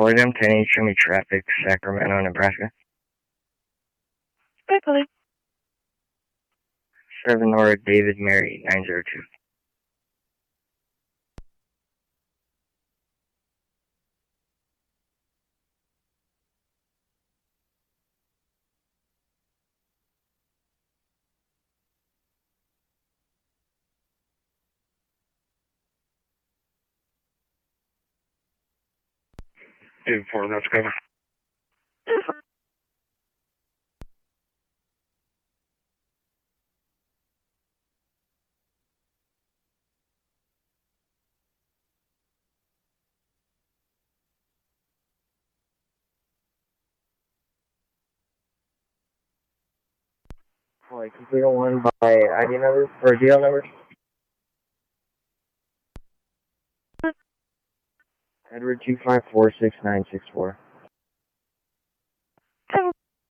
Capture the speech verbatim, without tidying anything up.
Fordham, ten eight, show me traffic, Sacramento, Nebraska. Hi, Polly. seven Nora David Mary, nine zero two. Two four, let's go. Boy, complete one by I D number or D L number. Edward two five four six nine six four.